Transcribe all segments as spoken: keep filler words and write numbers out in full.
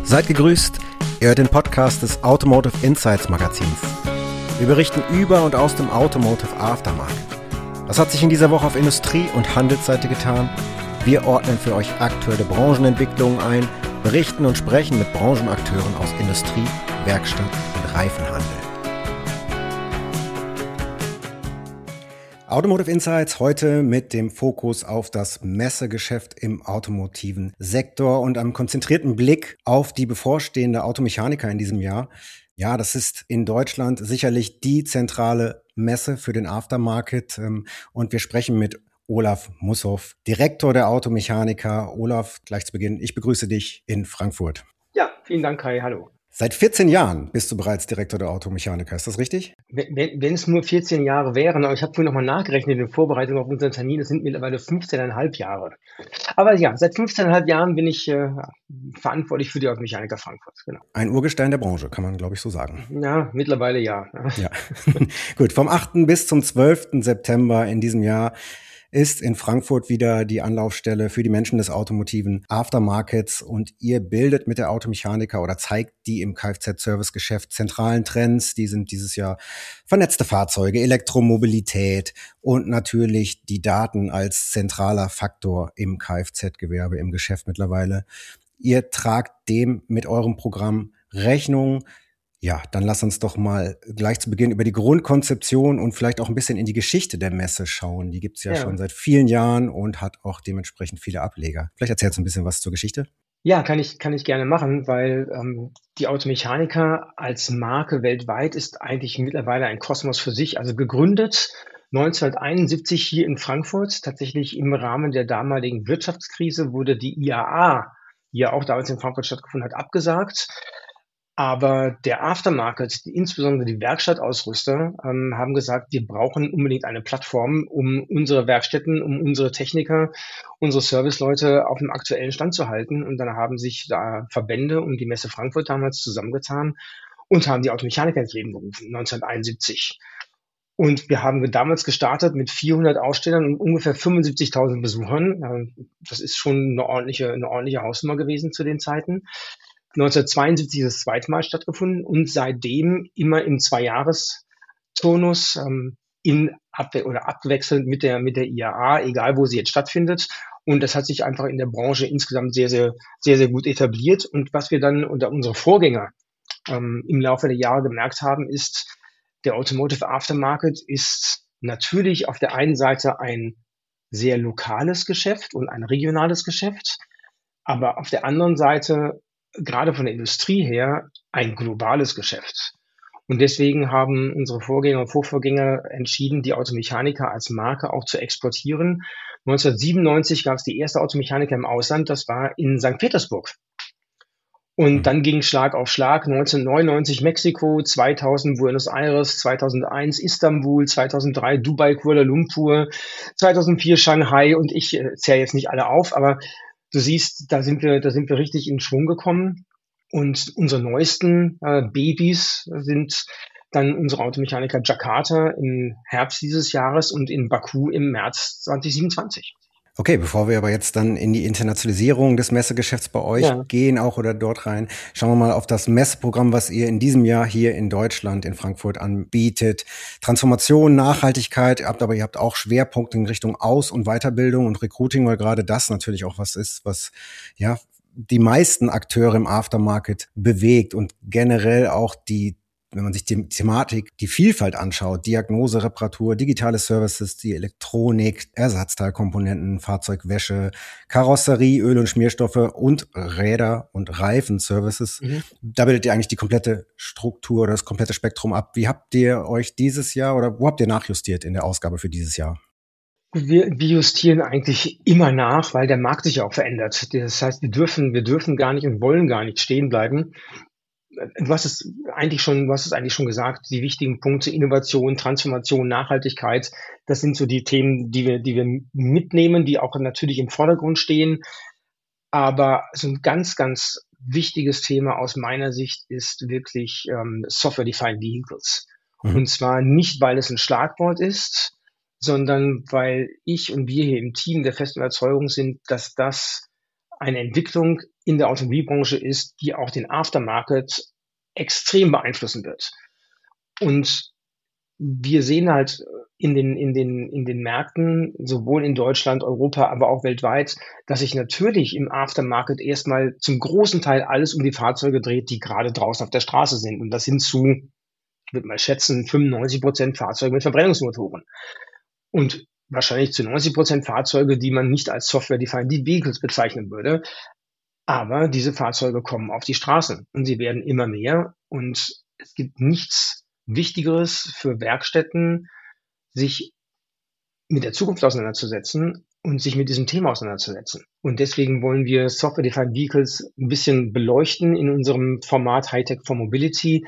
Seid gegrüßt, ihr hört den Podcast des Automotive Insights Magazins. Wir berichten über und aus dem Automotive Aftermarket. Was hat sich in dieser Woche auf Industrie- und Handelsseite getan? Wir ordnen für euch aktuelle Branchenentwicklungen ein, berichten und sprechen mit Branchenakteuren aus Industrie, Werkstatt und Reifenhandel. Automotive Insights heute mit dem Fokus auf das Messegeschäft im automotiven Sektor und einem konzentrierten Blick auf die bevorstehende Automechaniker in diesem Jahr. Ja, das ist in Deutschland sicherlich die zentrale Messe für den Aftermarket und wir sprechen mit Olaf Mussow, Direktor der Automechaniker. Olaf, gleich zu Beginn, ich begrüße dich in Frankfurt. Ja, vielen Dank, Kai. Hallo. Seit vierzehn Jahren bist du bereits Direktor der Automechaniker, ist das richtig? Wenn, wenn es nur vierzehn Jahre wären, aber ich habe vorhin nochmal nachgerechnet in Vorbereitung auf unseren Termin, es sind mittlerweile fünfzehn Komma fünf Jahre. Aber ja, seit fünfzehn Komma fünf Jahren bin ich äh, verantwortlich für die Automechaniker Frankfurt. Genau. Ein Urgestein der Branche, kann man glaube ich so sagen. Ja, mittlerweile ja. Ja, gut. Vom achten bis zum zwölften September in diesem Jahr ist in Frankfurt wieder die Anlaufstelle für die Menschen des automotiven Aftermarkets und ihr bildet mit der Automechaniker oder zeigt die im Kfz-Servicegeschäft zentralen Trends. Die sind dieses Jahr vernetzte Fahrzeuge, Elektromobilität und natürlich die Daten als zentraler Faktor im Kfz-Gewerbe, im Geschäft mittlerweile. Ihr tragt dem mit eurem Programm Rechnung. Ja, dann lass uns doch mal gleich zu Beginn über die Grundkonzeption und vielleicht auch ein bisschen in die Geschichte der Messe schauen. Die gibt's ja, ja schon seit vielen Jahren und hat auch dementsprechend viele Ableger. Vielleicht erzählst du ein bisschen was zur Geschichte? Ja, kann ich, kann ich gerne machen, weil ähm, die Automechaniker als Marke weltweit ist eigentlich mittlerweile ein Kosmos für sich. Also gegründet neunzehnhunderteinundsiebzig hier in Frankfurt, tatsächlich im Rahmen der damaligen Wirtschaftskrise wurde die I A A, die ja auch damals in Frankfurt stattgefunden hat, abgesagt. Aber der Aftermarket, die, insbesondere die Werkstattausrüster, ähm, haben gesagt, wir brauchen unbedingt eine Plattform, um unsere Werkstätten, um unsere Techniker, unsere Serviceleute auf dem aktuellen Stand zu halten. Und dann haben sich da Verbände und die Messe Frankfurt damals zusammengetan und haben die Automechaniker ins Leben gerufen, neunzehnhunderteinundsiebzig. Und wir haben damals gestartet mit vierhundert Ausstellern und ungefähr fünfundsiebzigtausend Besuchern. Das ist schon eine ordentliche, eine ordentliche Hausnummer gewesen zu den Zeiten. neunzehnhundertzweiundsiebzig ist das zweite Mal stattgefunden und seitdem immer im Zwei-Jahres-Turnus ähm, in abwe- oder abwechselnd mit der mit der I A A, egal wo sie jetzt stattfindet. Und das hat sich einfach in der Branche insgesamt sehr, sehr, sehr, sehr gut etabliert. Und was wir dann unter unsere Vorgänger ähm, im Laufe der Jahre gemerkt haben, ist, der Automotive Aftermarket ist natürlich auf der einen Seite ein sehr lokales Geschäft und ein regionales Geschäft, aber auf der anderen Seite gerade von der Industrie her ein globales Geschäft. Und deswegen haben unsere Vorgänger und Vorvorgänger entschieden, die Automechaniker als Marke auch zu exportieren. neunzehnhundertsiebenundneunzig gab es die erste Automechaniker im Ausland, das war in Sankt Petersburg. Und dann ging Schlag auf Schlag, neunzehnhundertneunundneunzig Mexiko, zweitausend Buenos Aires, zweitausendeins Istanbul, zweitausenddrei Dubai, Kuala Lumpur, zweitausendvier Shanghai und ich äh, zähle jetzt nicht alle auf, aber du siehst, da sind wir, da sind wir richtig in Schwung gekommen. Und unsere neuesten äh, Babys sind dann unsere Automechaniker Jakarta im Herbst dieses Jahres und in Baku im März zweitausendsiebenundzwanzig. Okay, bevor wir aber jetzt dann in die Internationalisierung des Messegeschäfts bei euch ja. gehen, auch oder dort rein, schauen wir mal auf das Messeprogramm, was ihr in diesem Jahr hier in Deutschland, in Frankfurt anbietet. Transformation, Nachhaltigkeit, ihr habt aber ihr habt auch Schwerpunkte in Richtung Aus- und Weiterbildung und Recruiting, weil gerade das natürlich auch was ist, was ja die meisten Akteure im Aftermarket bewegt und generell auch die, wenn man sich die Thematik, die Vielfalt anschaut, Diagnose, Reparatur, digitale Services, die Elektronik, Ersatzteilkomponenten, Fahrzeugwäsche, Karosserie, Öl- und Schmierstoffe und Räder- und Reifenservices. Mhm. Da bildet ihr eigentlich die komplette Struktur oder das komplette Spektrum ab. Wie habt ihr euch dieses Jahr oder wo habt ihr nachjustiert in der Ausgabe für dieses Jahr? Wir, wir justieren eigentlich immer nach, weil der Markt sich auch verändert. Das heißt, wir dürfen, wir dürfen gar nicht und wollen gar nicht stehen bleiben. Du hast es eigentlich schon, du hast es eigentlich schon gesagt, die wichtigen Punkte Innovation, Transformation, Nachhaltigkeit, das sind so die Themen, die wir, die wir mitnehmen, die auch natürlich im Vordergrund stehen. Aber so ein ganz, ganz wichtiges Thema aus meiner Sicht ist wirklich ähm, Software-Defined Vehicles. Mhm. Und zwar nicht, weil es ein Schlagwort ist, sondern weil ich und wir hier im Team der festen Überzeugung sind, dass das eine Entwicklung in der Automobilbranche ist, die auch den Aftermarket extrem beeinflussen wird. Und wir sehen halt in den, in den, in den Märkten, sowohl in Deutschland, Europa, aber auch weltweit, dass sich natürlich im Aftermarket erstmal zum großen Teil alles um die Fahrzeuge dreht, die gerade draußen auf der Straße sind. Und das sind zu, ich würde mal schätzen, fünfundneunzig Prozent Fahrzeuge mit Verbrennungsmotoren. Und wahrscheinlich zu neunzig Prozent Fahrzeuge, die man nicht als Software-Defined Vehicles bezeichnen würde. Aber diese Fahrzeuge kommen auf die Straßen und sie werden immer mehr. Und es gibt nichts Wichtigeres für Werkstätten, sich mit der Zukunft auseinanderzusetzen und sich mit diesem Thema auseinanderzusetzen. Und deswegen wollen wir Software-Defined Vehicles ein bisschen beleuchten in unserem Format Hightech for Mobility,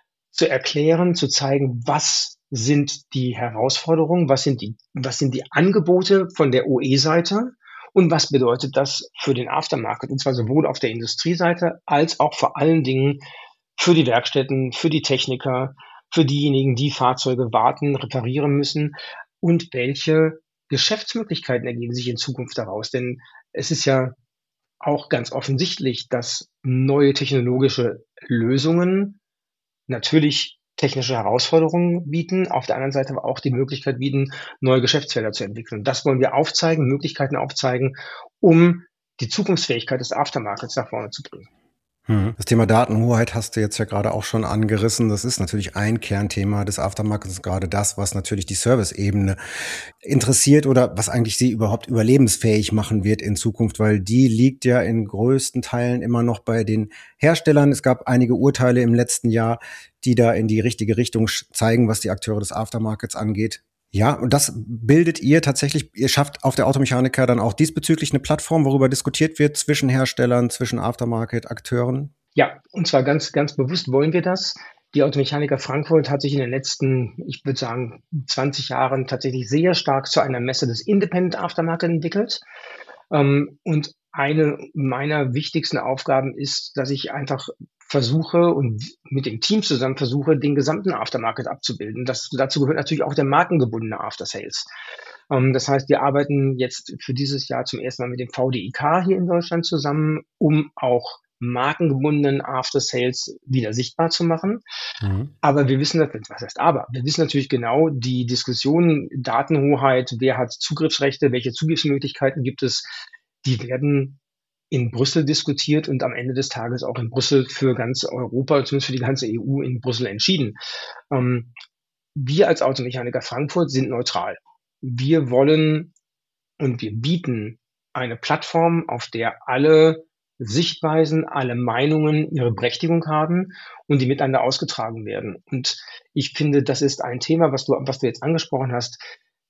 zu erklären, zu zeigen, was sind die Herausforderungen, was sind die, was sind die Angebote von der O E-Seite und was bedeutet das für den Aftermarket, und zwar sowohl auf der Industrieseite als auch vor allen Dingen für die Werkstätten, für die Techniker, für diejenigen, die Fahrzeuge warten, reparieren müssen, und welche Geschäftsmöglichkeiten ergeben sich in Zukunft daraus. Denn es ist ja auch ganz offensichtlich, dass neue technologische Lösungen natürlich technische Herausforderungen bieten, auf der anderen Seite aber auch die Möglichkeit bieten, neue Geschäftsfelder zu entwickeln. Das wollen wir aufzeigen, Möglichkeiten aufzeigen, um die Zukunftsfähigkeit des Aftermarkets nach vorne zu bringen. Das Thema Datenhoheit hast du jetzt ja gerade auch schon angerissen. Das ist natürlich ein Kernthema des Aftermarkets, gerade das, was natürlich die Service-Ebene interessiert oder was eigentlich sie überhaupt überlebensfähig machen wird in Zukunft, weil die liegt ja in größten Teilen immer noch bei den Herstellern. Es gab einige Urteile im letzten Jahr, die da in die richtige Richtung zeigen, was die Akteure des Aftermarkets angeht. Ja, und das bildet ihr tatsächlich, ihr schafft auf der Automechaniker dann auch diesbezüglich eine Plattform, worüber diskutiert wird zwischen Herstellern, zwischen Aftermarket-Akteuren? Ja, und zwar ganz, ganz bewusst wollen wir das. Die Automechaniker Frankfurt hat sich in den letzten, ich würde sagen, zwanzig Jahren tatsächlich sehr stark zu einer Messe des Independent Aftermarket entwickelt. Und eine meiner wichtigsten Aufgaben ist, dass ich einfach versuche und mit dem Team zusammen versuche, den gesamten Aftermarket abzubilden. Das, dazu gehört natürlich auch der markengebundene After-Sales. Ähm, das heißt, wir arbeiten jetzt für dieses Jahr zum ersten Mal mit dem V D I K hier in Deutschland zusammen, um auch markengebundenen After-Sales wieder sichtbar zu machen. Mhm. Aber wir wissen, was heißt aber? Wir wissen natürlich genau, die Diskussion Datenhoheit, wer hat Zugriffsrechte, welche Zugriffsmöglichkeiten gibt es, die werden in Brüssel diskutiert und am Ende des Tages auch in Brüssel für ganz Europa, zumindest für die ganze E U in Brüssel entschieden. Ähm, wir als Automechaniker Frankfurt sind neutral. Wir wollen und wir bieten eine Plattform, auf der alle Sichtweisen, alle Meinungen ihre Berechtigung haben und die miteinander ausgetragen werden. Und ich finde, das ist ein Thema, was du, was du jetzt angesprochen hast,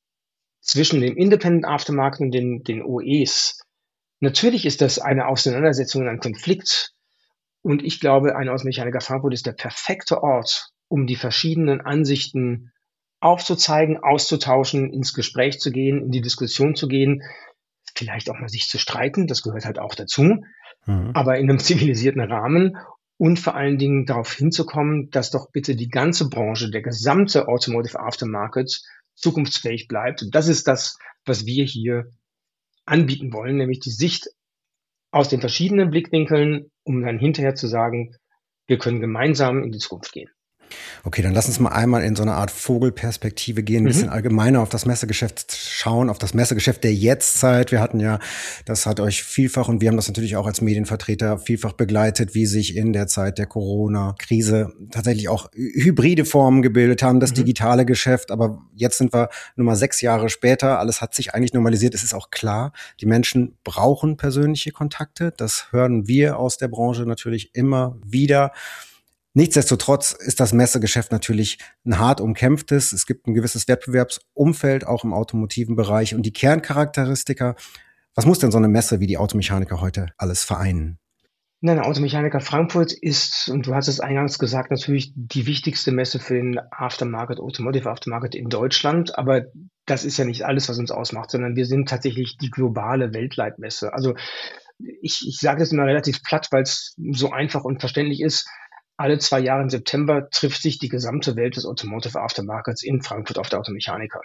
zwischen dem Independent Aftermarket und den, den O Es. Natürlich ist das eine Auseinandersetzung, ein Konflikt. Und ich glaube, ein Automechaniker Frankfurt ist der perfekte Ort, um die verschiedenen Ansichten aufzuzeigen, auszutauschen, ins Gespräch zu gehen, in die Diskussion zu gehen, vielleicht auch mal sich zu streiten, das gehört halt auch dazu, mhm. aber in einem zivilisierten Rahmen und vor allen Dingen darauf hinzukommen, dass doch bitte die ganze Branche, der gesamte Automotive Aftermarket zukunftsfähig bleibt. Und das ist das, was wir hier anbieten wollen, nämlich die Sicht aus den verschiedenen Blickwinkeln, um dann hinterher zu sagen, wir können gemeinsam in die Zukunft gehen. Okay, dann lass uns mal einmal in so eine Art Vogelperspektive gehen, ein mhm. bisschen allgemeiner auf das Messegeschäft schauen, auf das Messegeschäft der Jetztzeit. Wir hatten ja, das hat euch vielfach und wir haben das natürlich auch als Medienvertreter vielfach begleitet, wie sich in der Zeit der Corona-Krise tatsächlich auch hybride Formen gebildet haben, das mhm. digitale Geschäft. Aber jetzt sind wir nur mal sechs Jahre später, alles hat sich eigentlich normalisiert. Es ist auch klar, die Menschen brauchen persönliche Kontakte. Das hören wir aus der Branche natürlich immer wieder. Nichtsdestotrotz ist das Messegeschäft natürlich ein hart umkämpftes. Es gibt ein gewisses Wettbewerbsumfeld, auch im automotiven Bereich. Und die Kerncharakteristika, was muss denn so eine Messe wie die Automechaniker heute alles vereinen? Nein, Automechaniker Frankfurt ist, und du hast es eingangs gesagt, natürlich die wichtigste Messe für den Aftermarket, Automotive Aftermarket in Deutschland. Aber das ist ja nicht alles, was uns ausmacht, sondern wir sind tatsächlich die globale Weltleitmesse. Also ich, ich sage das immer relativ platt, weil es so einfach und verständlich ist. Alle zwei Jahre im September trifft sich die gesamte Welt des Automotive Aftermarkets in Frankfurt auf der Automechaniker.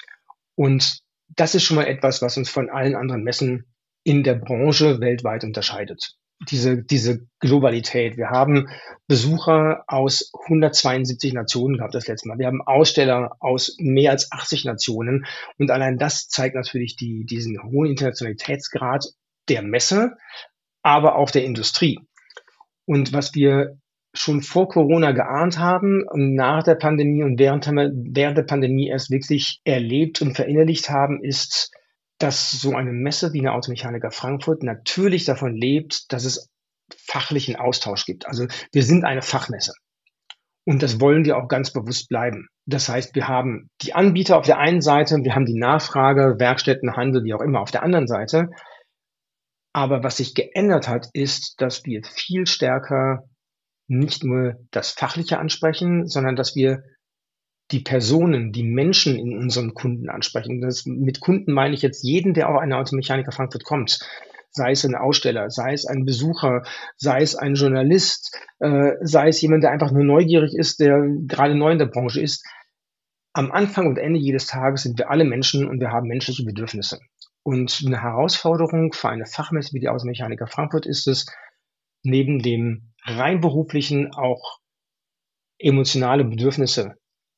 Und das ist schon mal etwas, was uns von allen anderen Messen in der Branche weltweit unterscheidet. diese, diese Globalität. Wir haben Besucher aus hundertzweiundsiebzig Nationen gehabt das letzte Mal. Wir haben Aussteller aus mehr als achtzig Nationen. Und allein das zeigt natürlich die, diesen hohen Internationalitätsgrad der Messe, aber auch der Industrie. Und was wir schon vor Corona geahnt haben und nach der Pandemie und während, während der Pandemie erst wirklich erlebt und verinnerlicht haben, ist, dass so eine Messe wie eine Automechaniker Frankfurt natürlich davon lebt, dass es fachlichen Austausch gibt. Also wir sind eine Fachmesse und das wollen wir auch ganz bewusst bleiben. Das heißt, wir haben die Anbieter auf der einen Seite, wir haben die Nachfrage, Werkstätten, Handel, wie auch immer auf der anderen Seite. Aber was sich geändert hat, ist, dass wir viel stärker nicht nur das Fachliche ansprechen, sondern dass wir die Personen, die Menschen in unseren Kunden ansprechen. Das, mit Kunden meine ich jetzt jeden, der auch an eine Automechaniker Frankfurt kommt. Sei es ein Aussteller, sei es ein Besucher, sei es ein Journalist, äh, sei es jemand, der einfach nur neugierig ist, der gerade neu in der Branche ist. Am Anfang und Ende jedes Tages sind wir alle Menschen und wir haben menschliche Bedürfnisse. Und eine Herausforderung für eine Fachmesse wie die Automechaniker Frankfurt ist es, neben dem rein beruflichen auch emotionale Bedürfnisse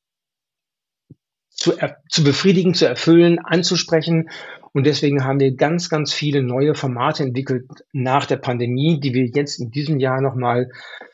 zu, er, zu befriedigen, zu erfüllen, anzusprechen. Und deswegen haben wir ganz, ganz viele neue Formate entwickelt nach der Pandemie, die wir jetzt in diesem Jahr nochmal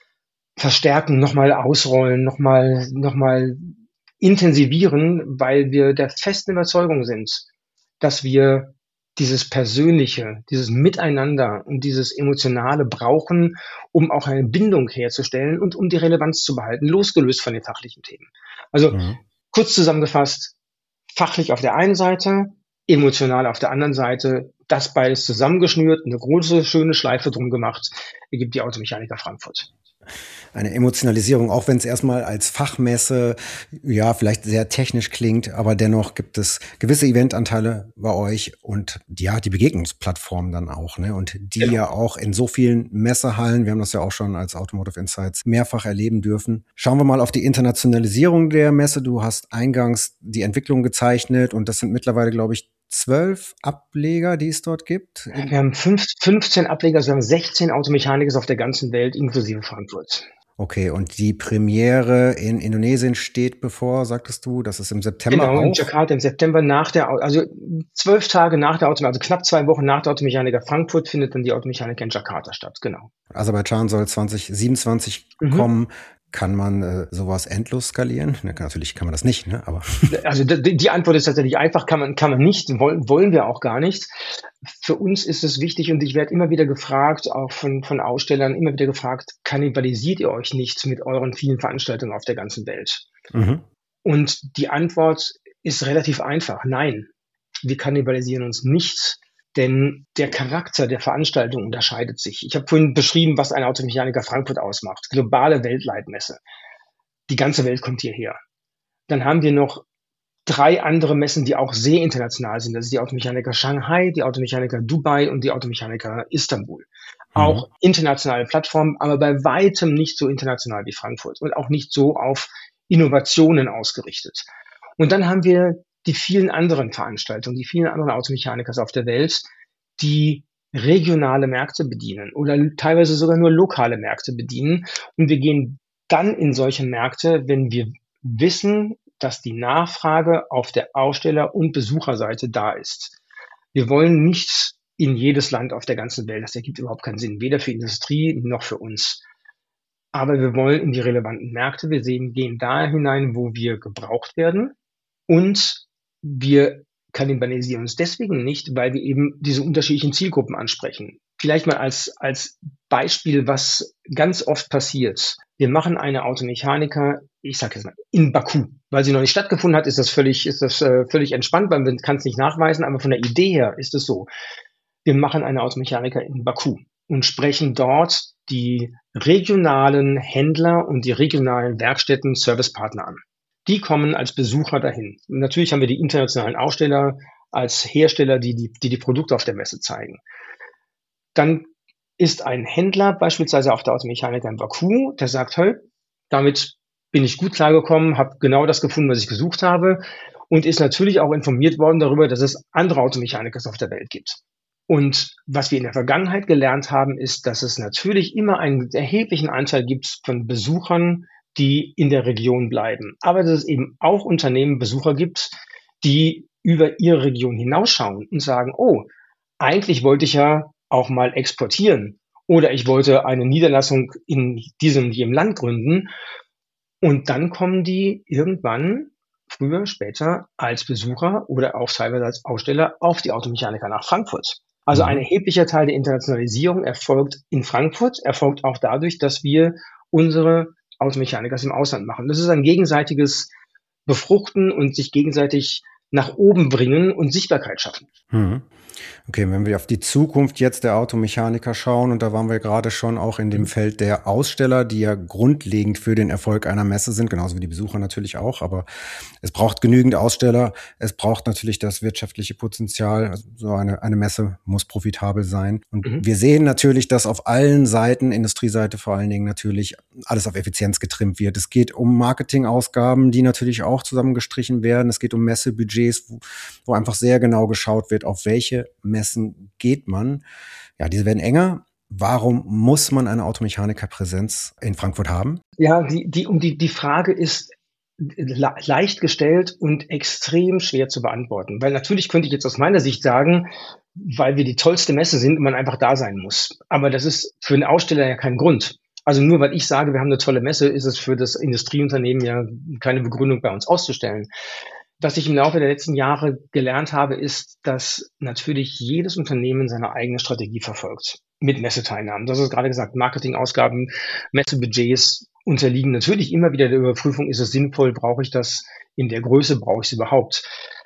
verstärken, nochmal ausrollen, nochmal, nochmal intensivieren, weil wir der festen Überzeugung sind, dass wir dieses Persönliche, dieses Miteinander und dieses Emotionale brauchen, um auch eine Bindung herzustellen und um die Relevanz zu behalten, losgelöst von den fachlichen Themen. Also mhm. kurz zusammengefasst, fachlich auf der einen Seite, emotional auf der anderen Seite, das beides zusammengeschnürt, eine große, schöne Schleife drum gemacht, ergibt die Automechaniker Frankfurt. Eine Emotionalisierung, auch wenn es erstmal als Fachmesse ja vielleicht sehr technisch klingt, aber dennoch gibt es gewisse Eventanteile bei euch und ja, die Begegnungsplattform dann auch, ne? Und die genau. ja auch in so vielen Messehallen, wir haben das ja auch schon als Automotive Insights mehrfach erleben dürfen. Schauen wir mal auf die Internationalisierung der Messe. Du hast eingangs die Entwicklung gezeichnet und das sind mittlerweile, glaube ich, zwölf Ableger, die es dort gibt. Wir haben fünf, fünfzehn Ableger, also wir haben sechzehn Automechaniker auf der ganzen Welt, inklusive Frankfurt. Okay, und die Premiere in Indonesien steht bevor, sagtest du, das ist im September Genau, auch? in Jakarta im September nach der, also zwölf Tage nach der Automechaniker, also knapp zwei Wochen nach der Automechaniker Frankfurt findet dann die Automechaniker in Jakarta statt, genau. Aserbaidschan soll zwanzig siebenundzwanzig mhm. kommen. Kann man äh, sowas endlos skalieren? Na, natürlich kann man das nicht, ne? Aber also die, die Antwort ist tatsächlich einfach, kann man, kann man nicht, wollen, wollen wir auch gar nicht. Für uns ist es wichtig und ich werde immer wieder gefragt, auch von, von Ausstellern, immer wieder gefragt, kannibalisiert ihr euch nicht mit euren vielen Veranstaltungen auf der ganzen Welt? Mhm. Und die Antwort ist relativ einfach, nein, wir kannibalisieren uns nicht. Denn der Charakter der Veranstaltung unterscheidet sich. Ich habe vorhin beschrieben, was eine Automechaniker Frankfurt ausmacht. Globale Weltleitmesse. Die ganze Welt kommt hierher. Dann haben wir noch drei andere Messen, die auch sehr international sind. Das ist die Automechaniker Shanghai, die Automechaniker Dubai und die Automechaniker Istanbul. Mhm. Auch internationale Plattformen, aber bei weitem nicht so international wie Frankfurt und auch nicht so auf Innovationen ausgerichtet. Und dann haben wir die vielen anderen Veranstaltungen, die vielen anderen Automechanikers auf der Welt, die regionale Märkte bedienen oder teilweise sogar nur lokale Märkte bedienen. Und wir gehen dann in solche Märkte, wenn wir wissen, dass die Nachfrage auf der Aussteller- und Besucherseite da ist. Wir wollen nicht in jedes Land auf der ganzen Welt, das ergibt überhaupt keinen Sinn, weder für Industrie noch für uns. Aber wir wollen in die relevanten Märkte, wir sehen, gehen da hinein, wo wir gebraucht werden und wir kannibalisieren uns deswegen nicht, weil wir eben diese unterschiedlichen Zielgruppen ansprechen. Vielleicht mal als, als Beispiel, was ganz oft passiert. Wir machen eine Automechaniker, ich sage jetzt mal, in Baku. Weil sie noch nicht stattgefunden hat, ist das völlig, ist das äh, völlig entspannt, weil man kann es nicht nachweisen, aber von der Idee her ist es so. Wir machen eine Automechaniker in Baku und sprechen dort die regionalen Händler und die regionalen Werkstätten, Servicepartner an. Die kommen als Besucher dahin. Und natürlich haben wir die internationalen Aussteller als Hersteller, die die, die die Produkte auf der Messe zeigen. Dann ist ein Händler beispielsweise auf der Automechaniker in Baku, der sagt, hey, damit bin ich gut klargekommen, habe genau das gefunden, was ich gesucht habe und ist natürlich auch informiert worden darüber, dass es andere Automechaniker auf der Welt gibt. Und was wir in der Vergangenheit gelernt haben, ist, dass es natürlich immer einen erheblichen Anteil gibt von Besuchern, die in der Region bleiben. Aber dass es eben auch Unternehmen, Besucher gibt, die über ihre Region hinausschauen und sagen, oh, eigentlich wollte ich ja auch mal exportieren oder ich wollte eine Niederlassung in diesem und jenem Land gründen. Und dann kommen die irgendwann, früher, später, als Besucher oder auch teilweise als Aussteller auf die Automechanika nach Frankfurt. Also ein erheblicher Teil der Internationalisierung erfolgt in Frankfurt, erfolgt auch dadurch, dass wir unsere Automechaniker im Ausland machen. Das ist ein gegenseitiges Befruchten und sich gegenseitig nach oben bringen und Sichtbarkeit schaffen. Hm. Okay, wenn wir auf die Zukunft jetzt der Automechaniker schauen, und da waren wir gerade schon auch in dem Feld der Aussteller, die ja grundlegend für den Erfolg einer Messe sind, genauso wie die Besucher natürlich auch, aber es braucht genügend Aussteller, es braucht natürlich das wirtschaftliche Potenzial, also so eine, eine Messe muss profitabel sein. Und mhm. wir sehen natürlich, dass auf allen Seiten, Industrieseite vor allen Dingen natürlich, alles auf Effizienz getrimmt wird. Es geht um Marketingausgaben, die natürlich auch zusammengestrichen werden. Es geht um Messebudgets, wo, wo einfach sehr genau geschaut wird, auf welche Messen geht man. Ja, diese werden enger. Warum muss man eine Automechanikerpräsenz in Frankfurt haben? Ja, die, die, um die, die Frage ist le- leicht gestellt und extrem schwer zu beantworten. Weil natürlich könnte ich jetzt aus meiner Sicht sagen, weil wir die tollste Messe sind und man einfach da sein muss. Aber das ist für einen Aussteller ja kein Grund. Also nur weil ich sage, wir haben eine tolle Messe, ist es für das Industrieunternehmen ja keine Begründung, bei uns auszustellen. Was ich im Laufe der letzten Jahre gelernt habe, ist, dass natürlich jedes Unternehmen seine eigene Strategie verfolgt mit Messeteilnahmen. Das ist gerade gesagt, Marketingausgaben, Messebudgets unterliegen natürlich immer wieder der Überprüfung, ist es sinnvoll, brauche ich das in der Größe, brauche ich es überhaupt?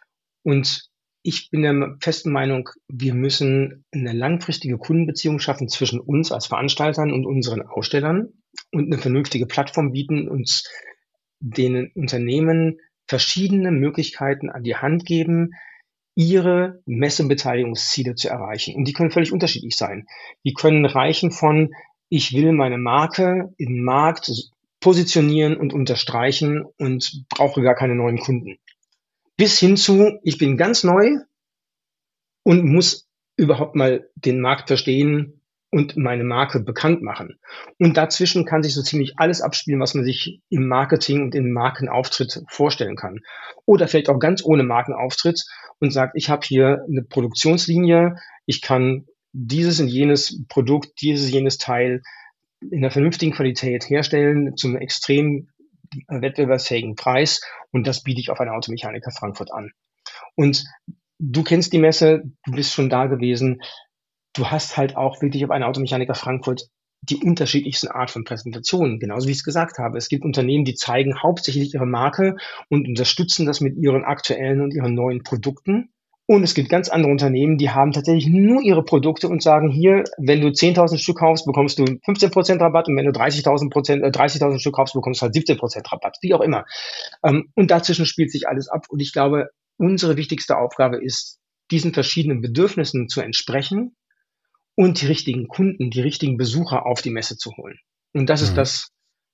Und ich bin der festen Meinung, wir müssen eine langfristige Kundenbeziehung schaffen zwischen uns als Veranstaltern und unseren Ausstellern und eine vernünftige Plattform bieten, uns den Unternehmen verschiedene Möglichkeiten an die Hand geben, ihre Messebeteiligungsziele zu erreichen. Und die können völlig unterschiedlich sein. Die können reichen von, ich will meine Marke im Markt positionieren und unterstreichen und brauche gar keine neuen Kunden. Bis hin zu, ich bin ganz neu und muss überhaupt mal den Markt verstehen und meine Marke bekannt machen. Und dazwischen kann sich so ziemlich alles abspielen, was man sich im Marketing und im Markenauftritt vorstellen kann. Oder vielleicht auch ganz ohne Markenauftritt und sagt, ich habe hier eine Produktionslinie, ich kann dieses und jenes Produkt, dieses und jenes Teil in einer vernünftigen Qualität herstellen, zum extrem wettbewerbsfähigen Preis, und das biete ich auf einer Automechaniker Frankfurt an. Und du kennst die Messe, du bist schon da gewesen. Du hast halt auch wirklich auf einer Automechaniker Frankfurt die unterschiedlichsten Art von Präsentationen, genauso wie ich es gesagt habe. Es gibt Unternehmen, die zeigen hauptsächlich ihre Marke und unterstützen das mit ihren aktuellen und ihren neuen Produkten. Und es gibt ganz andere Unternehmen, die haben tatsächlich nur ihre Produkte und sagen, hier, wenn du zehntausend Stück kaufst, bekommst du fünfzehn Prozent Rabatt, und wenn du dreißigtausend Prozent, äh, dreißigtausend Stück kaufst, bekommst du halt siebzehn Prozent Rabatt, wie auch immer. Ähm, und dazwischen spielt sich alles ab. Und ich glaube, unsere wichtigste Aufgabe ist, diesen verschiedenen Bedürfnissen zu entsprechen und die richtigen Kunden, die richtigen Besucher auf die Messe zu holen. Und das mhm. ist das,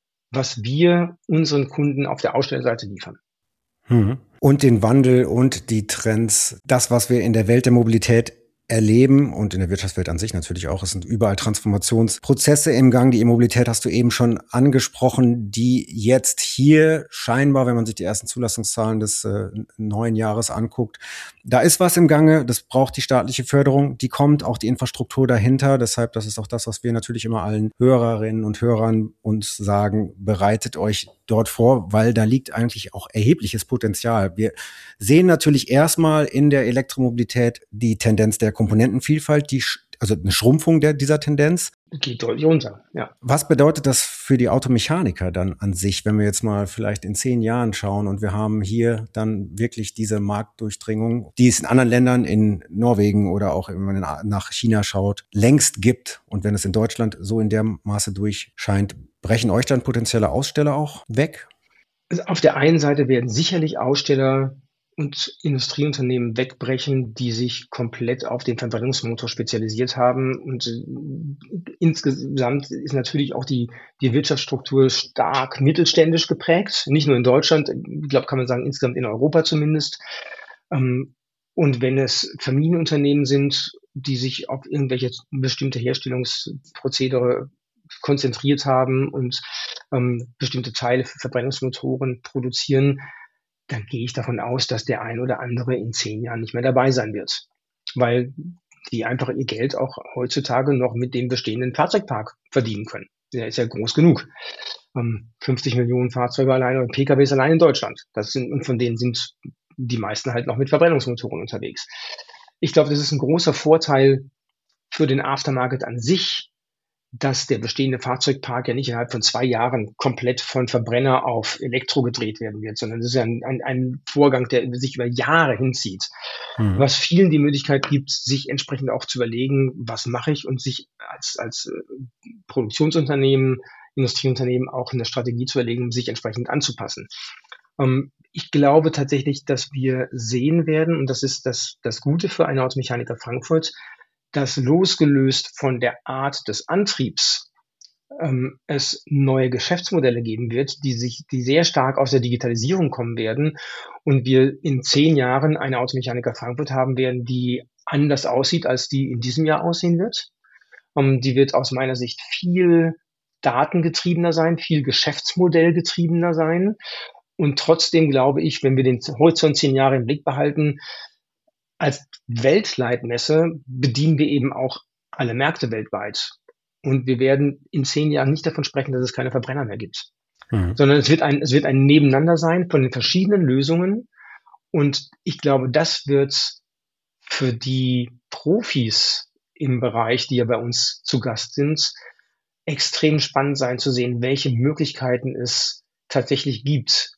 was wir unseren Kunden auf der Ausstellerseite liefern. Mhm. Und den Wandel und die Trends, das, was wir in der Welt der Mobilität erleben und in der Wirtschaftswelt an sich natürlich auch. Es sind überall Transformationsprozesse im Gang. Die E-Mobilität hast du eben schon angesprochen, die jetzt hier scheinbar, wenn man sich die ersten Zulassungszahlen des äh, neuen Jahres anguckt, da ist was im Gange. Das braucht die staatliche Förderung. Die kommt, auch die Infrastruktur dahinter. Deshalb, das ist auch das, was wir natürlich immer allen Hörerinnen und Hörern uns sagen, bereitet euch dort vor, weil da liegt eigentlich auch erhebliches Potenzial. Wir sehen natürlich erstmal in der Elektromobilität die Tendenz der Komponentenvielfalt, die, also eine Schrumpfung der, dieser Tendenz. Geht deutlich runter, ja. Was bedeutet das für die Automechaniker dann an sich, wenn wir jetzt mal vielleicht in zehn Jahren schauen und wir haben hier dann wirklich diese Marktdurchdringung, die es in anderen Ländern, in Norwegen oder auch wenn man nach China schaut, längst gibt, und wenn es in Deutschland so in der Maße durchscheint, brechen euch dann potenzielle Aussteller auch weg? Also auf der einen Seite werden sicherlich Aussteller und Industrieunternehmen wegbrechen, die sich komplett auf den Verbrennungsmotor spezialisiert haben. Und äh, insgesamt ist natürlich auch die, die Wirtschaftsstruktur stark mittelständisch geprägt. Nicht nur in Deutschland, ich glaube, kann man sagen, insgesamt in Europa zumindest. Ähm, und wenn es Familienunternehmen sind die sich auf irgendwelche bestimmte Herstellungsprozedere konzentriert haben und ähm, bestimmte Teile für Verbrennungsmotoren produzieren, dann gehe ich davon aus, dass der ein oder andere in zehn Jahren nicht mehr dabei sein wird, weil die einfach ihr Geld auch heutzutage noch mit dem bestehenden Fahrzeugpark verdienen können. Der ist ja groß genug. Ähm, fünfzig Millionen Fahrzeuge alleine und P K Ws allein in Deutschland. Das sind, und von denen sind die meisten halt noch mit Verbrennungsmotoren unterwegs. Ich glaube, das ist ein großer Vorteil für den Aftermarket an sich, dass der bestehende Fahrzeugpark ja nicht innerhalb von zwei Jahren komplett von Verbrenner auf Elektro gedreht werden wird, sondern das ist ja ein, ein, ein Vorgang, der sich über Jahre hinzieht. Mhm. Was vielen die Möglichkeit gibt, sich entsprechend auch zu überlegen, was mache ich, und sich als, als Produktionsunternehmen, Industrieunternehmen auch eine Strategie zu überlegen, um sich entsprechend anzupassen. Ähm, ich glaube tatsächlich, dass wir sehen werden, und das ist das, das Gute für eine Automechaniker Frankfurt, dass losgelöst von der Art des Antriebs ähm, es neue Geschäftsmodelle geben wird, die sich, die sehr stark aus der Digitalisierung kommen werden, und wir in zehn Jahren eine Automechaniker Frankfurt haben werden, die anders aussieht, als die in diesem Jahr aussehen wird. Ähm, die wird aus meiner Sicht viel datengetriebener sein, viel geschäftsmodellgetriebener sein, und trotzdem glaube ich, wenn wir den Horizont zehn Jahre im Blick behalten, als Weltleitmesse bedienen wir eben auch alle Märkte weltweit. Und wir werden in zehn Jahren nicht davon sprechen, dass es keine Verbrenner mehr gibt. Mhm. Sondern es wird ein, es wird ein Nebeneinander sein von den verschiedenen Lösungen. Und ich glaube, das wird für die Profis im Bereich, die ja bei uns zu Gast sind, extrem spannend sein zu sehen, welche Möglichkeiten es tatsächlich gibt,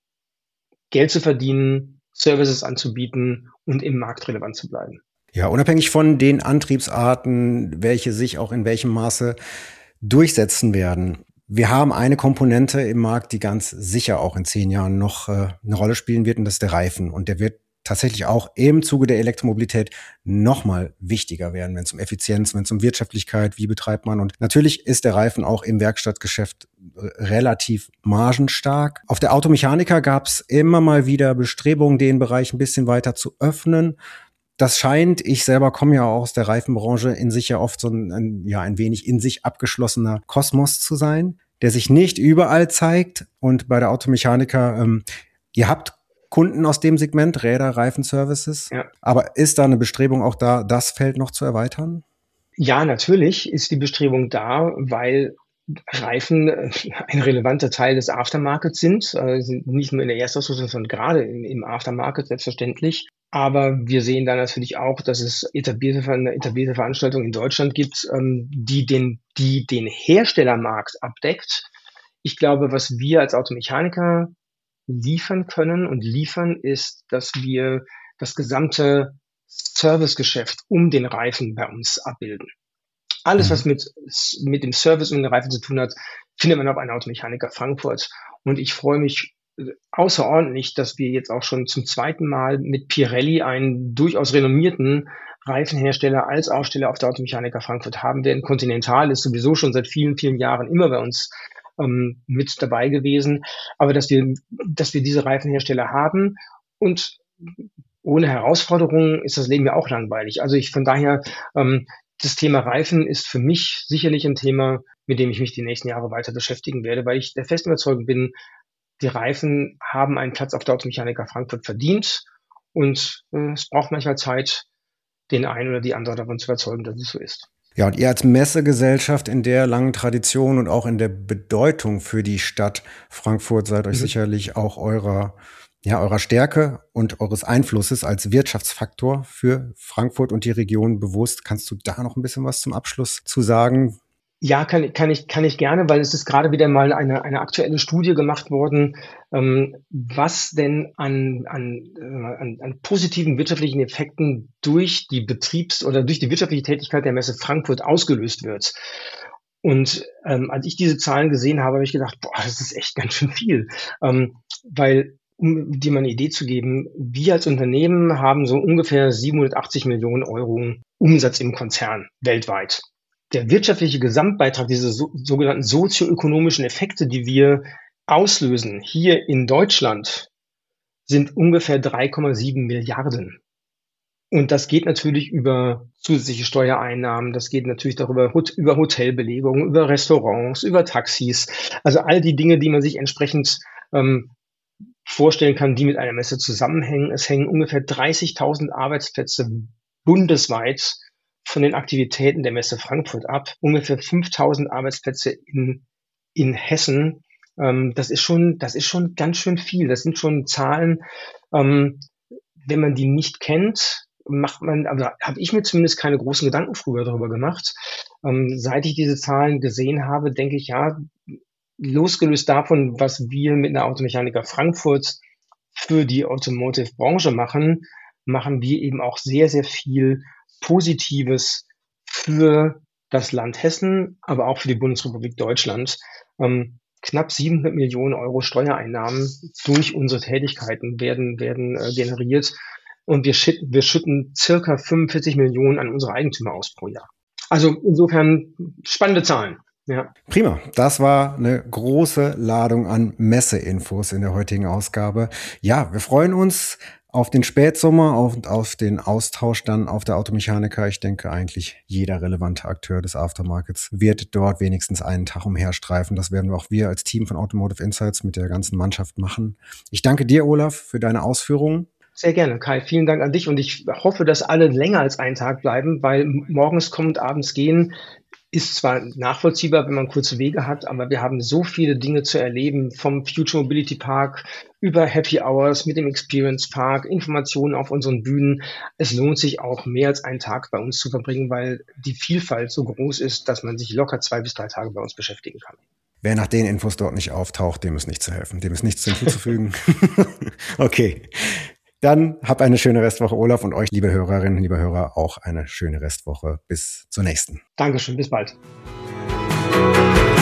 Geld zu verdienen, Services anzubieten und im Markt relevant zu bleiben. Ja, unabhängig von den Antriebsarten, welche sich auch in welchem Maße durchsetzen werden. Wir haben eine Komponente im Markt, die ganz sicher auch in zehn Jahren noch äh, eine Rolle spielen wird, und das ist der Reifen. Und der wird tatsächlich auch im Zuge der Elektromobilität nochmal wichtiger werden, wenn es um Effizienz, wenn es um Wirtschaftlichkeit, wie betreibt man. Und natürlich ist der Reifen auch im Werkstattgeschäft relativ margenstark. Auf der Automechaniker gab es immer mal wieder Bestrebungen, den Bereich ein bisschen weiter zu öffnen. Das scheint, ich selber komme ja auch aus der Reifenbranche, in sich ja oft so ein, ein, ja, ein wenig in sich abgeschlossener Kosmos zu sein, der sich nicht überall zeigt. Und bei der Automechaniker, ähm, ihr habt Kunden aus dem Segment, Räder, Reifenservices. Ja. Aber ist da eine Bestrebung auch da, das Feld noch zu erweitern? Ja, natürlich ist die Bestrebung da, weil Reifen ein relevanter Teil des Aftermarkets sind. Äh, sind nicht nur in der Erstausrüstung, sondern gerade im, im Aftermarket selbstverständlich. Aber wir sehen da natürlich auch, dass es etablierte, eine etablierte Veranstaltungen in Deutschland gibt, ähm, die den, die den Herstellermarkt abdeckt. Ich glaube, was wir als Automechaniker liefern können und liefern, ist, dass wir das gesamte Servicegeschäft um den Reifen bei uns abbilden. Alles, was mit, mit dem Service um den Reifen zu tun hat, findet man auf einer Automechaniker Frankfurt. Und ich freue mich außerordentlich, dass wir jetzt auch schon zum zweiten Mal mit Pirelli einen durchaus renommierten Reifenhersteller als Aussteller auf der Automechaniker Frankfurt haben werden. Continental ist sowieso schon seit vielen, vielen Jahren immer bei uns ähm, mit dabei gewesen. Aber dass wir, dass wir diese Reifenhersteller haben, und ohne Herausforderungen ist das Leben ja auch langweilig. Also ich von daher, ähm, das Thema Reifen ist für mich sicherlich ein Thema, mit dem ich mich die nächsten Jahre weiter beschäftigen werde, weil ich der festen Überzeugung bin, die Reifen haben einen Platz auf der Automechaniker Frankfurt verdient, und äh, es braucht manchmal Zeit, den einen oder die andere davon zu überzeugen, dass es so ist. Ja, und ihr als Messegesellschaft in der langen Tradition und auch in der Bedeutung für die Stadt Frankfurt seid euch mhm. sicherlich auch eurer ja, eurer Stärke und eures Einflusses als Wirtschaftsfaktor für Frankfurt und die Region bewusst. Kannst du da noch ein bisschen was zum Abschluss zu sagen? Ja, kann, kann ich, kann ich gerne, weil es ist gerade wieder mal eine, eine aktuelle Studie gemacht worden, ähm, was denn an, an, an, an positiven wirtschaftlichen Effekten durch die Betriebs- oder durch die wirtschaftliche Tätigkeit der Messe Frankfurt ausgelöst wird. Und ähm, als ich diese Zahlen gesehen habe, habe ich gedacht, boah, das ist echt ganz schön viel, ähm, weil um dir mal eine Idee zu geben, wir als Unternehmen haben so ungefähr siebenhundertachtzig Millionen Euro Umsatz im Konzern weltweit. Der wirtschaftliche Gesamtbeitrag, diese so, sogenannten sozioökonomischen Effekte, die wir auslösen hier in Deutschland, sind ungefähr drei Komma sieben Milliarden. Und das geht natürlich über zusätzliche Steuereinnahmen, das geht natürlich darüber, über Hotelbelegung, über Restaurants, über Taxis. Also all die Dinge, die man sich entsprechend ähm, vorstellen kann, die mit einer Messe zusammenhängen. Es hängen ungefähr dreißigtausend Arbeitsplätze bundesweit von den Aktivitäten der Messe Frankfurt ab. Ungefähr fünftausend Arbeitsplätze in, in Hessen. Ähm, das ist schon, das ist schon ganz schön viel. Das sind schon Zahlen, ähm, wenn man die nicht kennt, macht man, also habe ich mir zumindest keine großen Gedanken früher darüber gemacht. Ähm, seit ich diese Zahlen gesehen habe, denke ich, ja, losgelöst davon, was wir mit einer Automechaniker Frankfurt für die Automotive-Branche machen, machen wir eben auch sehr, sehr viel Positives für das Land Hessen, aber auch für die Bundesrepublik Deutschland. Ähm, knapp siebenhundert Millionen Euro Steuereinnahmen durch unsere Tätigkeiten werden, werden äh, generiert. Und wir schütten, wir schütten circa fünfundvierzig Millionen an unsere Eigentümer aus pro Jahr. Also insofern spannende Zahlen. Ja. Prima. Das war eine große Ladung an Messeinfos in der heutigen Ausgabe. Ja, wir freuen uns auf den Spätsommer, auf, auf den Austausch dann auf der Automechaniker. Ich denke, eigentlich jeder relevante Akteur des Aftermarkets wird dort wenigstens einen Tag umherstreifen. Das werden auch wir als Team von Automotive Insights mit der ganzen Mannschaft machen. Ich danke dir, Olaf, für deine Ausführungen. Sehr gerne, Kai. Vielen Dank an dich. Und ich hoffe, dass alle länger als einen Tag bleiben, weil morgens kommen und abends gehen ist zwar nachvollziehbar, wenn man kurze Wege hat, aber wir haben so viele Dinge zu erleben, vom Future Mobility Park über Happy Hours mit dem Experience Park, Informationen auf unseren Bühnen. Es lohnt sich auch, mehr als einen Tag bei uns zu verbringen, weil die Vielfalt so groß ist, dass man sich locker zwei bis drei Tage bei uns beschäftigen kann. Wer nach den Infos dort nicht auftaucht, dem ist nicht zu helfen, dem ist nichts hinzuzufügen. Okay. Dann habt eine schöne Restwoche, Olaf, und euch, liebe Hörerinnen, liebe Hörer, auch eine schöne Restwoche. Bis zur nächsten. Dankeschön, bis bald.